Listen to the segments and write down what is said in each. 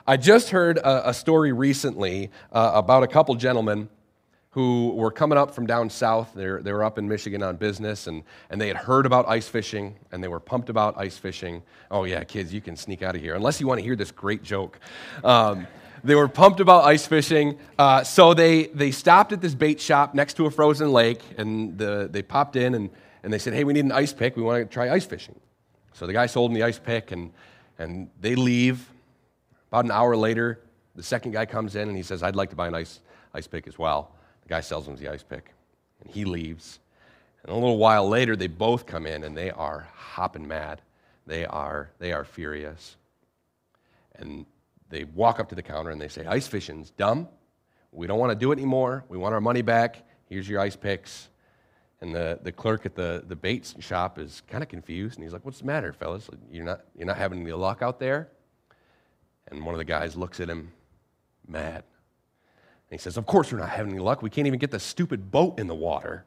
I just heard a story recently about a couple gentlemen who were coming up from down south. They were up in Michigan on business, and they had heard about ice fishing, and they were pumped about ice fishing. Oh yeah, kids, you can sneak out of here, unless you want to hear this great joke. They were pumped about ice fishing, so they stopped at this bait shop next to a frozen lake, and they popped in, and they said, hey, we need an ice pick. We want to try ice fishing. So the guy sold them the ice pick, and they leave. About an hour later, the second guy comes in, and he says, I'd like to buy an ice pick as well. The guy sells him the ice pick, and he leaves. And a little while later, they both come in, and they are hopping mad. They are furious. And they walk up to the counter, and they say, ice fishing's dumb. We don't want to do it anymore. We want our money back. Here's your ice picks. And the clerk at the bait shop is kind of confused, and he's like, what's the matter, fellas? You're not having any luck out there? And one of the guys looks at him mad. And he says, of course we're not having any luck. We can't even get the stupid boat in the water.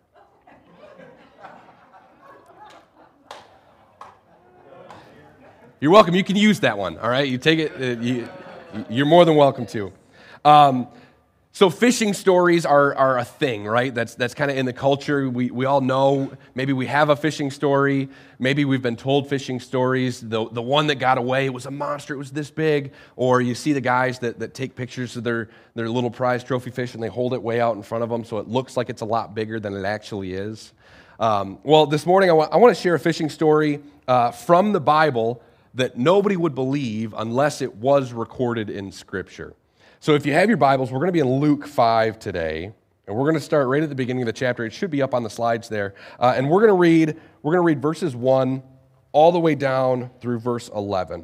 You're welcome. You can use that one, all right? You take it. You're more than welcome to. So fishing stories are a thing, right? That's kind of in the culture. We all know. Maybe we have a fishing story. Maybe we've been told fishing stories. The one that got away, it was a monster. It was this big. Or you see the guys that take pictures of their little prize trophy fish, and they hold it way out in front of them so it looks like it's a lot bigger than it actually is. Well, this morning I want to share a fishing story from the Bible that nobody would believe unless it was recorded in Scripture. So if you have your Bibles, we're going to be in Luke 5 today, and we're going to start right at the beginning of the chapter. It should be up on the slides there. And we're going to read verses 1 all the way down through verse 11.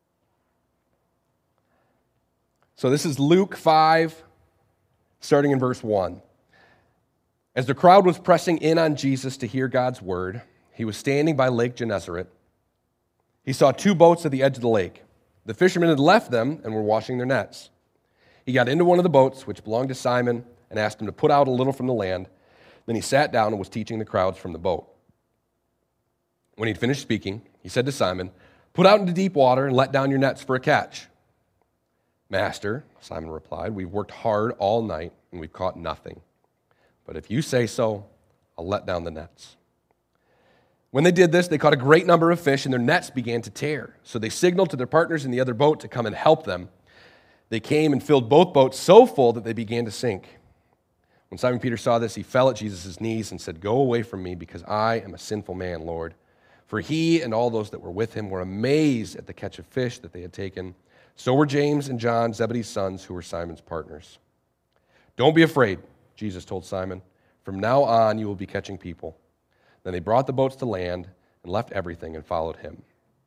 So this is Luke 5, starting in verse 1. As the crowd was pressing in on Jesus to hear God's word, he was standing by Lake Gennesaret. He saw two boats at the edge of the lake. The fishermen had left them and were washing their nets. He got into one of the boats, which belonged to Simon, and asked him to put out a little from the land. Then he sat down and was teaching the crowds from the boat. When he'd finished speaking, he said to Simon, "Put out into deep water and let down your nets for a catch." "Master," Simon replied, "we've worked hard all night and we've caught nothing. But if you say so, I'll let down the nets." When they did this, they caught a great number of fish and their nets began to tear. So they signaled to their partners in the other boat to come and help them. They came and filled both boats so full that they began to sink. When Simon Peter saw this, he fell at Jesus' knees and said, "Go away from me, because I am a sinful man, Lord." For he and all those that were with him were amazed at the catch of fish that they had taken. So were James and John, Zebedee's sons, who were Simon's partners. "Don't be afraid," Jesus told Simon. "From now on you will be catching people." Then they brought the boats to land and left everything and followed him.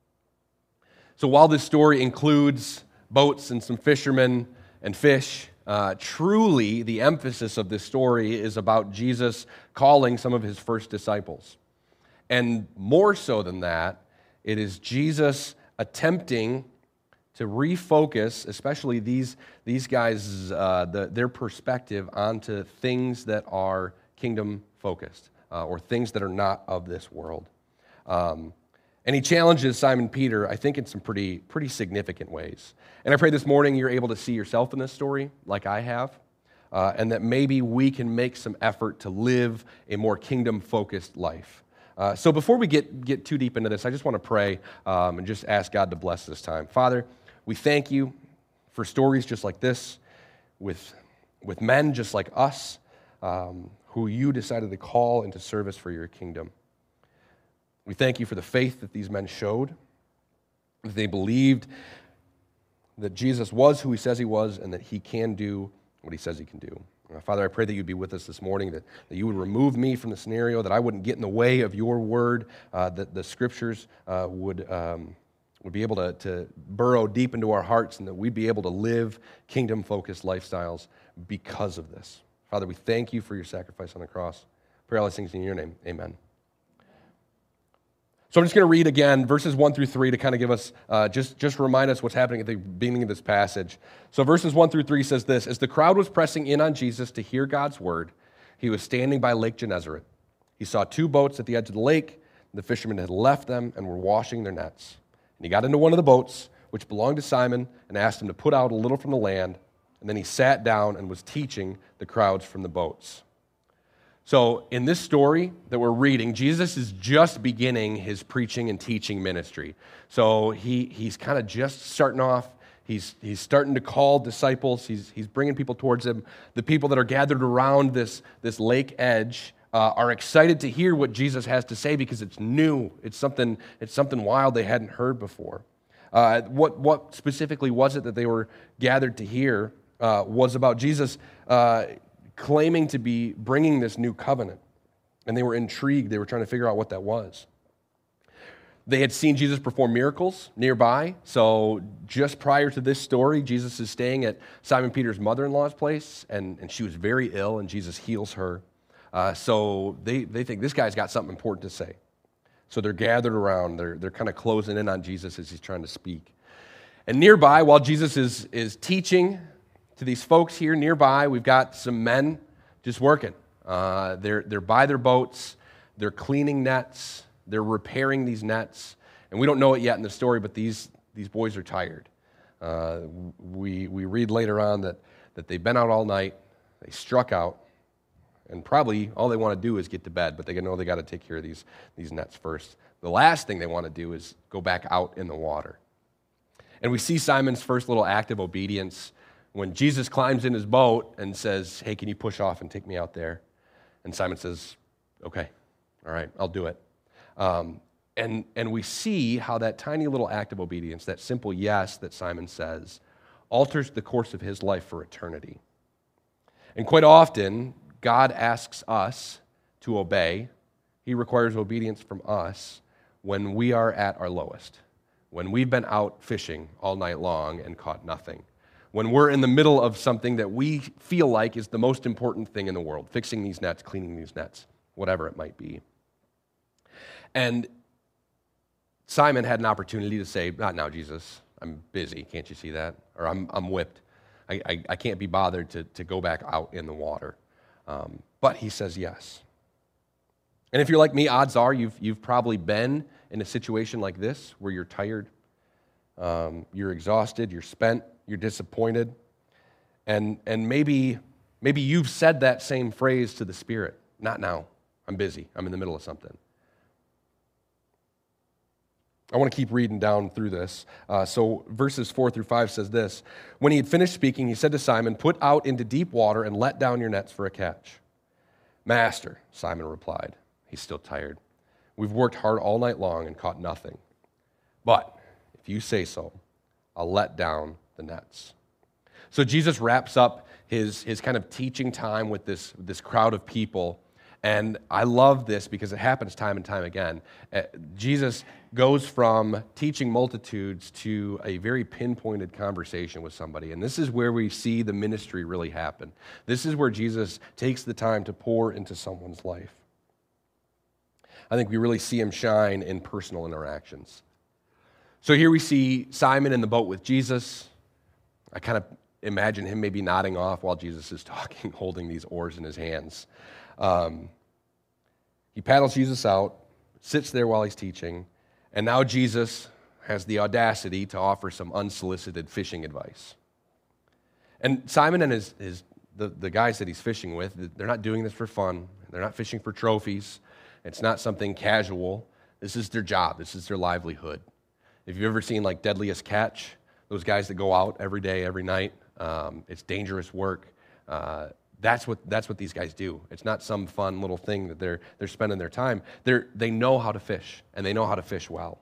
So while this story includes boats and some fishermen and fish, truly the emphasis of this story is about Jesus calling some of his first disciples. And more so than that, it is Jesus attempting to refocus, especially these guys, their perspective onto things that are kingdom-focused, or things that are not of this world. And he challenges Simon Peter, I think, in some pretty significant ways. And I pray this morning you're able to see yourself in this story, like I have, and that maybe we can make some effort to live a more kingdom-focused life. So before we get too deep into this, I just want to pray and just ask God to bless this time. Father, we thank you for stories just like this, with men just like us, who you decided to call into service for your kingdom. We thank you for the faith that these men showed, that they believed that Jesus was who he says he was and that he can do what he says he can do. Father, I pray that you'd be with us this morning, that you would remove me from the scenario, that I wouldn't get in the way of your word, that the scriptures would be able to burrow deep into our hearts, and that we'd be able to live kingdom-focused lifestyles because of this. Father, we thank you for your sacrifice on the cross. Pray all these things in your name. Amen. So I'm just going to read again verses 1 through 3 to kind of give us, just remind us what's happening at the beginning of this passage. So verses 1 through 3 says this: As the crowd was pressing in on Jesus to hear God's word, he was standing by Lake Gennesaret. He saw two boats at the edge of the lake. The fishermen had left them and were washing their nets. And he got into one of the boats, which belonged to Simon, and asked him to put out a little from the land. And then he sat down and was teaching the crowds from the boats. So in this story that we're reading, Jesus is just beginning his preaching and teaching ministry. So he's kind of just starting off. He's starting to call disciples. He's bringing people towards him. The people that are gathered around this lake edge are excited to hear what Jesus has to say because it's new. It's something wild they hadn't heard before. What specifically was it that they were gathered to hear was about Jesus claiming to be bringing this new covenant. And they were intrigued. They were trying to figure out what that was. They had seen Jesus perform miracles nearby. So just prior to this story, Jesus is staying at Simon Peter's mother-in-law's place, and she was very ill, and Jesus heals her. So they think this guy's got something important to say. So they're gathered around. They're kind of closing in on Jesus as he's trying to speak. And nearby, while Jesus is teaching to these folks here nearby, we've got some men just working. They're by their boats. They're cleaning nets. They're repairing these nets. And we don't know it yet in the story, but these boys are tired. We read later on that they've been out all night. They struck out. And probably all they want to do is get to bed, but they know they got to take care of these nets first. The last thing they want to do is go back out in the water. And we see Simon's first little act of obedience when Jesus climbs in his boat and says, "Hey, can you push off and take me out there?" And Simon says, "Okay, all right, I'll do it." And we see how that tiny little act of obedience, that simple yes that Simon says, alters the course of his life for eternity. And quite often, God asks us to obey. He requires obedience from us when we are at our lowest, when we've been out fishing all night long and caught nothing, when we're in the middle of something that we feel like is the most important thing in the world, fixing these nets, cleaning these nets, whatever it might be. And Simon had an opportunity to say, "Not now, Jesus. I'm busy. Can't you see that?" Or I'm whipped. I can't be bothered to go back out in the water. But he says yes. And if you're like me, odds are you've probably been in a situation like this where you're tired, you're exhausted, you're spent, you're disappointed, and maybe you've said that same phrase to the Spirit. "Not now. I'm busy. I'm in the middle of something." I want to keep reading down through this. So verses 4-5 says this: "When he had finished speaking, he said to Simon, 'Put out into deep water and let down your nets for a catch.' 'Master,' Simon replied," he's still tired, "we've worked hard all night long and caught nothing. But if you say so, I'll let down the nets." So Jesus wraps up his kind of teaching time with this crowd of people. And I love this because it happens time and time again. Jesus goes from teaching multitudes to a very pinpointed conversation with somebody. And this is where we see the ministry really happen. This is where Jesus takes the time to pour into someone's life. I think we really see him shine in personal interactions. So here we see Simon in the boat with Jesus. I kind of imagine him maybe nodding off while Jesus is talking, holding these oars in his hands. He paddles Jesus out, sits there while he's teaching, and now Jesus has the audacity to offer some unsolicited fishing advice. And Simon and the guys that he's fishing with, they're not doing this for fun. They're not fishing for trophies. It's not something casual. This is their job. This is their livelihood. If you've ever seen like Deadliest Catch, those guys that go out every day, every night, it's dangerous work. That's what these guys do. It's not some fun little thing that they're spending their time. They know how to fish, and they know how to fish well.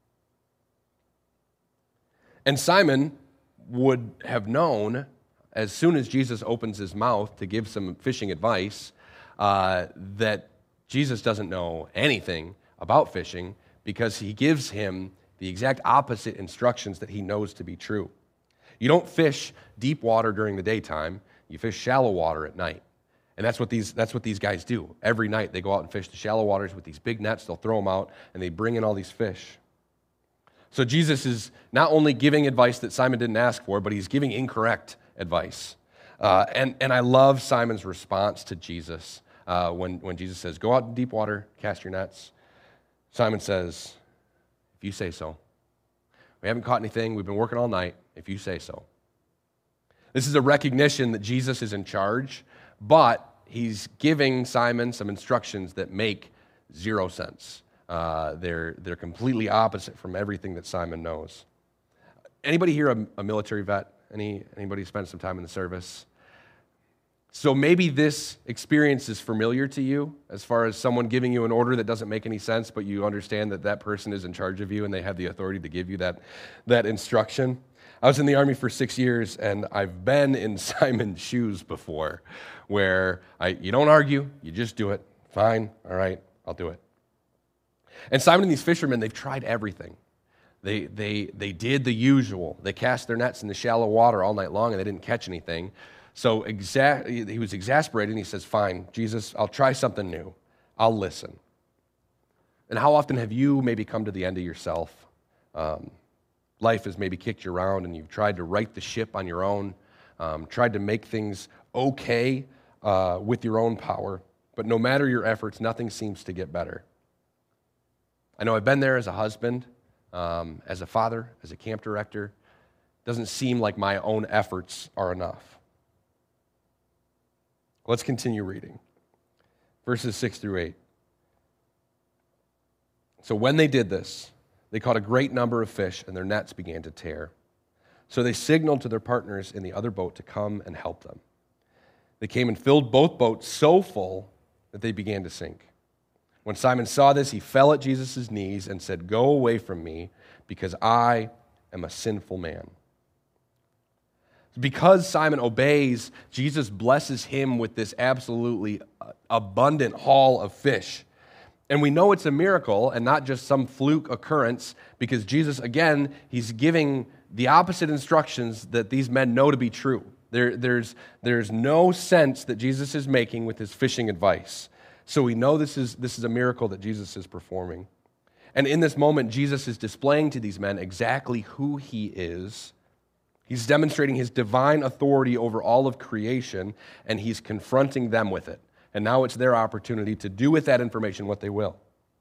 And Simon would have known, as soon as Jesus opens his mouth to give some fishing advice, that Jesus doesn't know anything about fishing because he gives him the exact opposite instructions that he knows to be true. You don't fish deep water during the daytime. You fish shallow water at night. And that's what these guys do. Every night they go out and fish the shallow waters with these big nets. They'll throw them out, and they bring in all these fish. So Jesus is not only giving advice that Simon didn't ask for, but he's giving incorrect advice. And I love Simon's response to Jesus when Jesus says, "Go out in deep water, cast your nets." Simon says, "If you say so." We haven't caught anything. We've been working all night, if you say so. This is a recognition that Jesus is in charge, but he's giving Simon some instructions that make zero sense. They're completely opposite from everything that Simon knows. Anybody here a military vet? Anybody spend some time in the service? So maybe this experience is familiar to you as far as someone giving you an order that doesn't make any sense, but you understand that that person is in charge of you and they have the authority to give you that instruction. I was in the Army for 6 years, and I've been in Simon's shoes before, where you don't argue, you just do it. Fine, all right, I'll do it. And Simon and these fishermen, they've tried everything. They did the usual. They cast their nets in the shallow water all night long, and they didn't catch anything. So he was exasperated, and he says, fine, Jesus, I'll try something new. I'll listen. And how often have you maybe come to the end of yourself? Life has maybe kicked you around, and you've tried to right the ship on your own, tried to make things okay with your own power. But no matter your efforts, nothing seems to get better. I know I've been there as a husband, as a father, as a camp director. It doesn't seem like my own efforts are enough. Let's continue reading. Verses 6 through 8. So when they did this, they caught a great number of fish, and their nets began to tear. So they signaled to their partners in the other boat to come and help them. They came and filled both boats so full that they began to sink. When Simon saw this, he fell at Jesus' knees and said, "Go away from me, because I am a sinful man." Because Simon obeys, Jesus blesses him with this absolutely abundant haul of fish. And we know it's a miracle and not just some fluke occurrence, because Jesus, again, he's giving the opposite instructions that these men know to be true. There's no sense that Jesus is making with his fishing advice. So we know this is a miracle that Jesus is performing. And in this moment, Jesus is displaying to these men exactly who he is. He's demonstrating his divine authority over all of creation, and he's confronting them with it. And now it's their opportunity to do with that information what they will.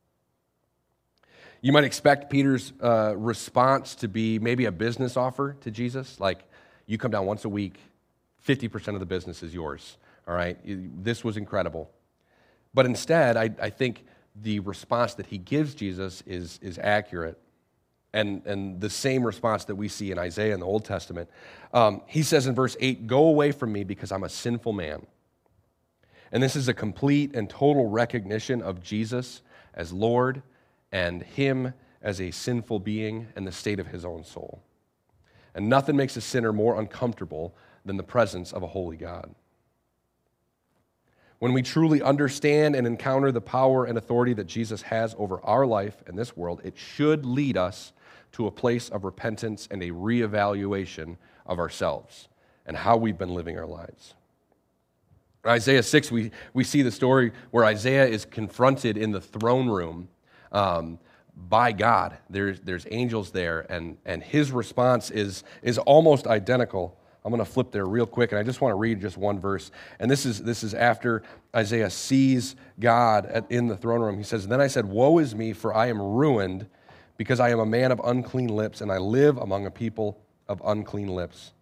You might expect Peter's response to be maybe a business offer to Jesus, like, you come down once a week, 50% of the business is yours, all right? This was incredible. But instead, I think the response that he gives Jesus is accurate, and the same response that we see in Isaiah in the Old Testament. He says in verse 8, "Go away from me because I'm a sinful man." And this is a complete and total recognition of Jesus as Lord and him as a sinful being and the state of his own soul. And nothing makes a sinner more uncomfortable than the presence of a holy God. When we truly understand and encounter the power and authority that Jesus has over our life and this world, it should lead us to a place of repentance and a reevaluation of ourselves and how we've been living our lives. In Isaiah 6, we see the story where Isaiah is confronted in the throne room by God. There's angels there, and his response is almost identical. I'm going to flip there real quick, and I just want to read just one verse. And this is after Isaiah sees God in the throne room. He says, "Then I said, 'Woe is me, for I am ruined, because I am a man of unclean lips, and I live among a people of unclean lips.'"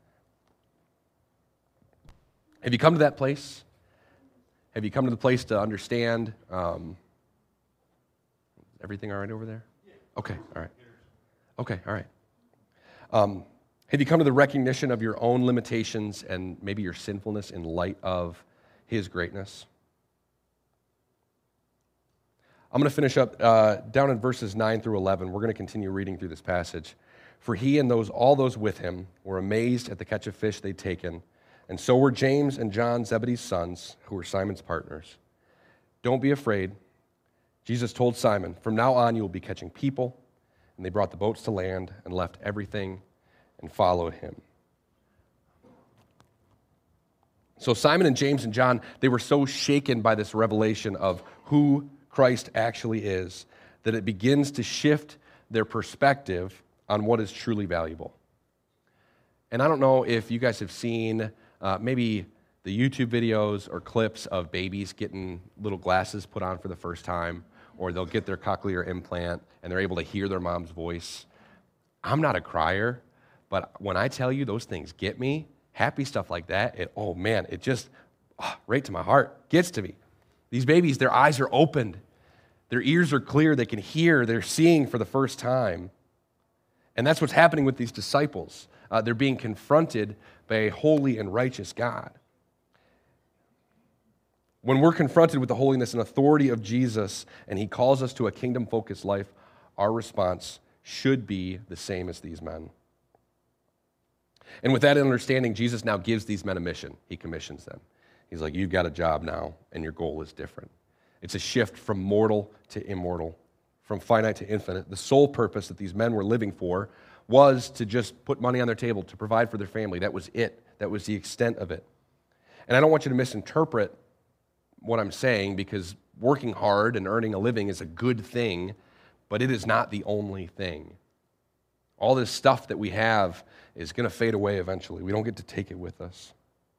Have you come to that place? Have you come to the place to understand? Everything all right over there? Okay, all right. Okay, all right. Have you come to the recognition of your own limitations and maybe your sinfulness in light of his greatness? I'm going to finish up down in verses 9 through 11. We're going to continue reading through this passage. "For he and all those with him were amazed at the catch of fish they'd taken, and so were James and John, Zebedee's sons, who were Simon's partners. 'Don't be afraid,' Jesus told Simon, 'from now on you will be catching people.' And they brought the boats to land and left everything and followed him." So Simon and James and John, they were so shaken by this revelation of who Christ actually is that it begins to shift their perspective on what is truly valuable. And I don't know if you guys have seen maybe the YouTube videos or clips of babies getting little glasses put on for the first time, or they'll get their cochlear implant and they're able to hear their mom's voice. I'm not a crier, but when I tell you those things get me, happy stuff like that, it just, right to my heart, gets to me. These babies, their eyes are opened. Their ears are clear. They can hear. They're seeing for the first time. And that's what's happening with these disciples. They're being confronted by a holy and righteous God. When we're confronted with the holiness and authority of Jesus and he calls us to a kingdom-focused life, our response should be the same as these men. And with that understanding, Jesus now gives these men a mission. He commissions them. He's like, you've got a job now, and your goal is different. It's a shift from mortal to immortal, from finite to infinite. The sole purpose that these men were living for was to just put money on their table, to provide for their family. That was it. That was the extent of it. And I don't want you to misinterpret what I'm saying, because working hard and earning a living is a good thing, but it is not the only thing. All this stuff that we have is going to fade away eventually. We don't get to take it with us.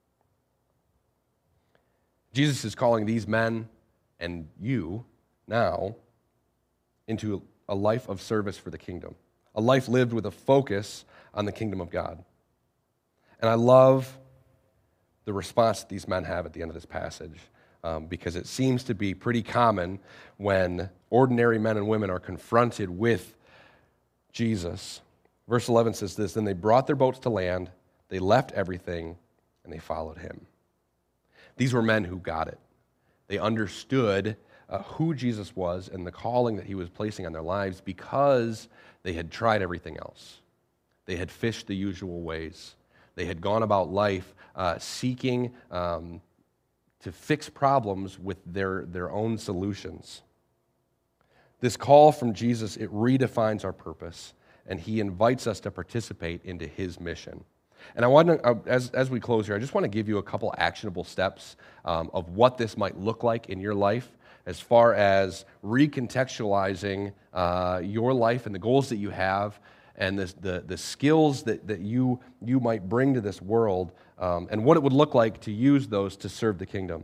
Jesus is calling these men and you now into a life of service for the kingdom, a life lived with a focus on the kingdom of God. And I love the response that these men have at the end of this passage, because it seems to be pretty common when ordinary men and women are confronted with Jesus. Verse 11 says this, then they brought their boats to land, they left everything, and they followed him. These were men who got it. They understood who Jesus was and the calling that he was placing on their lives because they had tried everything else. They had fished the usual ways. They had gone about life seeking to fix problems with their own solutions. This call from Jesus, it redefines our purpose, and he invites us to participate into his mission. And I want to, as we close here, I just want to give you a couple actionable steps of what this might look like in your life as far as recontextualizing your life and the goals that you have and the skills that you might bring to this world, and what it would look like to use those to serve the kingdom.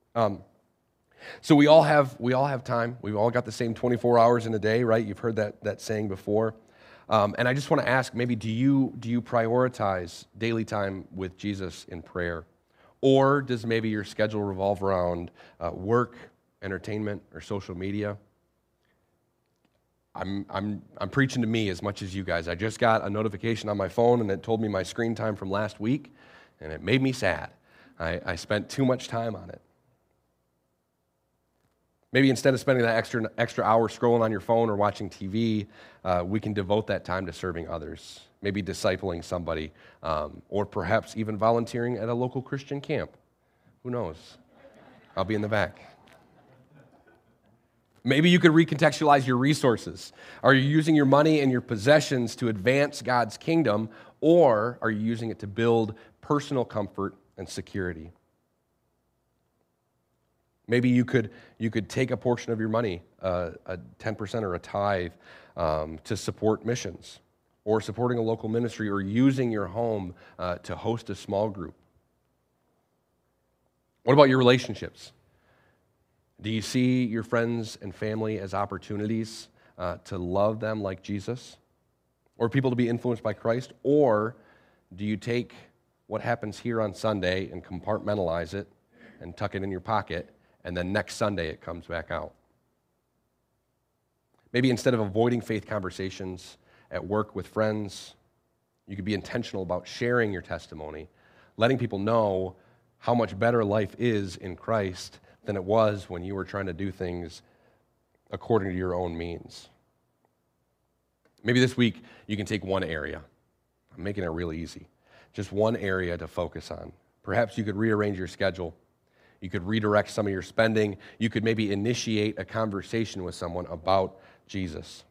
So we all have time. We've all got the same 24 hours in a day, right? You've heard that saying before. And I just want to ask, maybe do you prioritize daily time with Jesus in prayer? Or does maybe your schedule revolve around work, entertainment, or social media? I'm preaching to me as much as you guys. I just got a notification on my phone, and it told me my screen time from last week, and it made me sad. I spent too much time on it. Maybe instead of spending that extra hour scrolling on your phone or watching TV, we can devote that time to serving others, maybe discipling somebody, or perhaps even volunteering at a local Christian camp. Who knows? I'll be in the back. Maybe you could recontextualize your resources. Are you using your money and your possessions to advance God's kingdom, or are you using it to build personal comfort and security? Maybe you could take a portion of your money, a 10% or a tithe, to support missions, or supporting a local ministry, or using your home to host a small group. What about your relationships? Do you see your friends and family as opportunities to love them like Jesus, or people to be influenced by Christ? Or do you take what happens here on Sunday and compartmentalize it and tuck it in your pocket, and then next Sunday it comes back out? Maybe instead of avoiding faith conversations at work with friends, you could be intentional about sharing your testimony, letting people know how much better life is in Christ than it was when you were trying to do things according to your own means. Maybe this week you can take one area. I'm making it really easy. Just one area to focus on. Perhaps you could rearrange your schedule. You could redirect some of your spending. You could maybe initiate a conversation with someone about Jesus.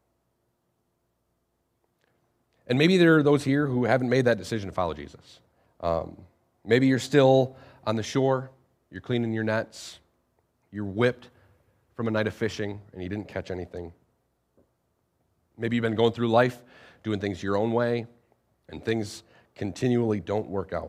And maybe there are those here who haven't made that decision to follow Jesus. Maybe you're still on the shore, you're cleaning your nets, you're whipped from a night of fishing and you didn't catch anything. Maybe you've been going through life doing things your own way and things continually don't work out.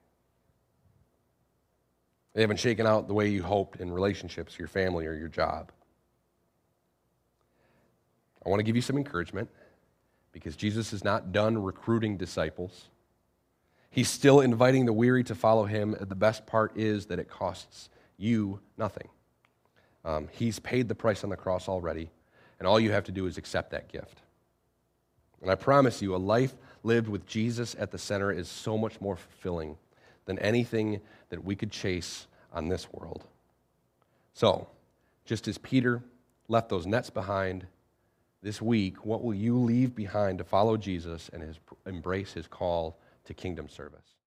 They haven't shaken out the way you hoped in relationships, your family, or your job. I want to give you some encouragement because Jesus is not done recruiting disciples. He's still inviting the weary to follow him. The best part is that it costs you nothing. He's paid the price on the cross already, and all you have to do is accept that gift. And I promise you, a life lived with Jesus at the center is so much more fulfilling than anything that we could chase on this world. So, just as Peter left those nets behind, this week, what will you leave behind to follow Jesus and embrace his call to kingdom service?